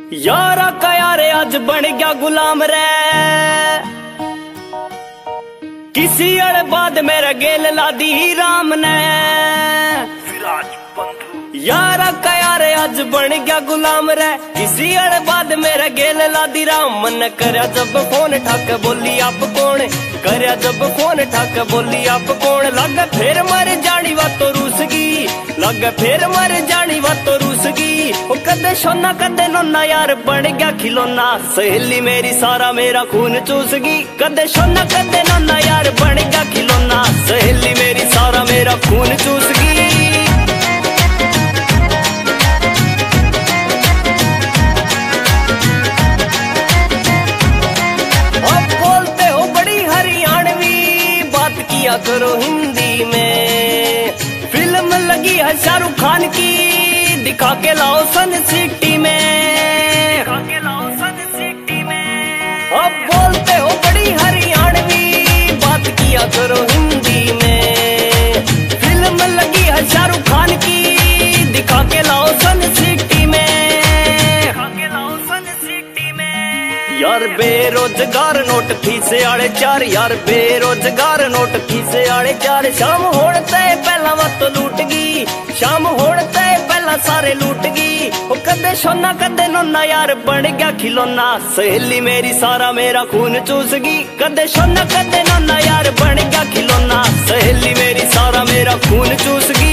यारा का यारे आज बन गया गुलाम रे, किसी अड़ बाद मेरा गेल लादी राम ने। यारा का यारे आज बन गया गुलाम रे, किसी अड़ बाद मेरा गेल लादी राम। मन करया जब फोन ठाक बोली आप कौन, करया जब फोन ठाक बोली आप कौन। लग फिर मर जानी वा तो रूसगी, लग फिर मर जानी वा तो रूसगी। ओ कदे सोना कदे नोना यार बन गया खिलौना, सहेली मेरी सारा मेरा खून चूसगी। कदे सोना कदे नोना यार बन गया खिलौना, सहेली मेरी सारा मेरा खून चूसगी। किया करो हिंदी में, फिल्म लगी है शाहरुख खान की, दिखा के लाओ सन सिटी में, दिखा के लाओ सन सिटी में। अब बोलते हो बड़ी हरियाणवी, बात किया करो हिंदी में। फिल्म लगी है शाहरुख खान की, दिखा के लाओ सन सिटी में, दिखा के लाओ सन सिटी में। यार बेरोजगार नोट फीसे आड़े चार, यार बेरोजगार नोट फीसे आड़े चार। शाम होड़ते पहला वत लूट गई, शाम होड़ते पहला सारे लूट गई। ओ कदे सोना कदे नोना यार बन गया खिलौना, सहेली मेरी सारा मेरा खून चूसगी। कदे सोना कदे नोना यार बन गया खिलौना, सहेली मेरी सारा मेरा खून चूसगी।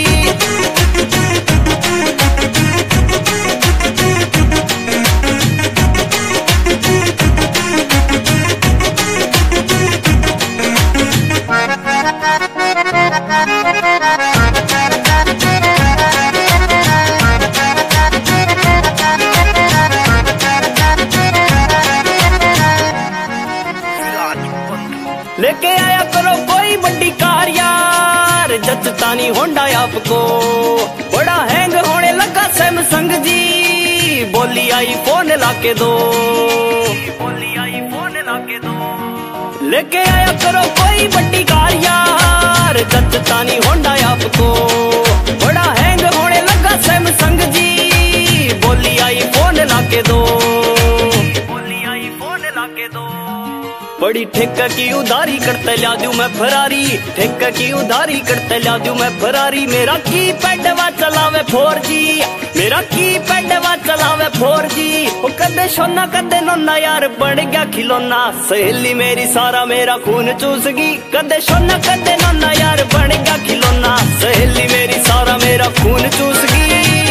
लेके आया करो कोई बड़ी कार यार, जचता नहीं होंडा आपको। बड़ा हैंग होने लगा सैमसंग जी, बोली आई फोन लाके दो, बोली आई फोन लाके दो। लेके आया करो कोई बड़ी कार यार, जचता नहीं होंडा आपको। बड़ा हैंग होने लगा सैमसंग जी, बोली आई फोन लाके दो, बोली आई फोन लाके दो। बड़ी ठेका की उधारी करते ला दूं मैं फरारी, ठेका की उधारी करते ला दूं मैं फरारी। मेरा की पैडवा चलावे 4G, मेरा की पैडवा चलावे 4G। ओ कदे सोना कदे नोना यार बन गया खिलौना, सहेली मेरी सारा मेरा खून चूसगी। कदे सोना कदे नोना यार बन गया खिलौना, सहेली मेरी सारा मेरा खून चूसगी।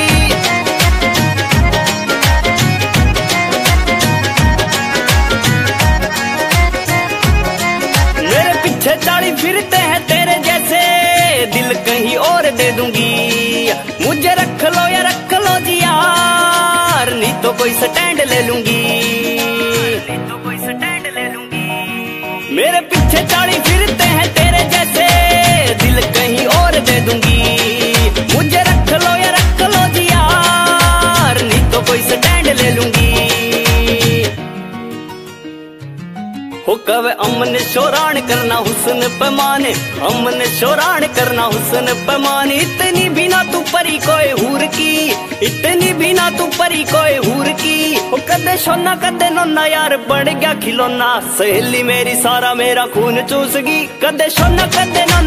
चाली फिरते हैं तेरे जैसे, दिल कहीं और दे दूंगी। मुझे रख लो या रख लो जी यार, नहीं तो कोई स्टैंड ले लूंगी, नहीं तो कोई स्टैंड ले लूंगी। मेरे पीछे चाली फिरते हैं तेरे जैसे, दिल कहीं और दे दूंगी। मुझे रख लो या रख लो जी यार, नहीं तो कोई स्टैंड ले लूंगी। हो कवे अमन शोरान करना हुस्न पैमाने, अमन शोरान करना हुस्न पैमाने। इतनी भी ना तू परी कोई हूर की, इतनी भी ना तू परी कोई हूर की। हो कदे सोना कदे नोना यार बन गया खिलौना, सहेली मेरी सारा मेरा खून चूसगी। कदे सोना कदे